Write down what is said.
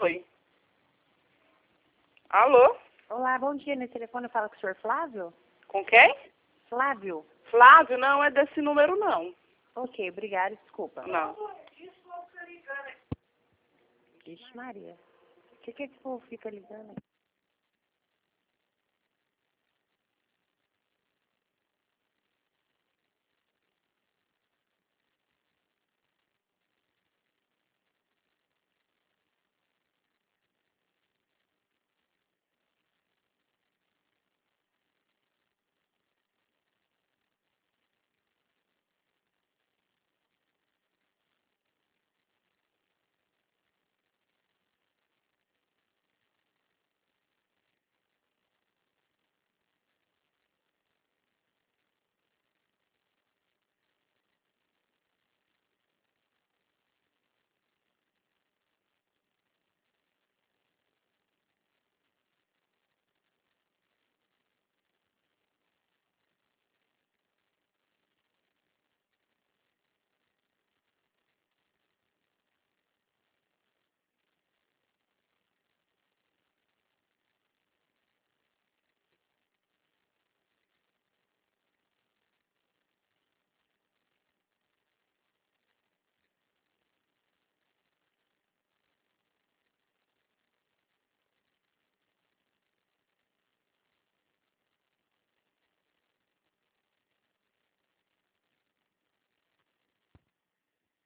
Oi. Alô? Olá, bom dia. Nesse telefone eu falo com o senhor Flávio? Com quem? Flávio? Flávio? Não, é desse número não. Ok, obrigada, desculpa. Não. Vixe Maria. O que esse povo fica ligando?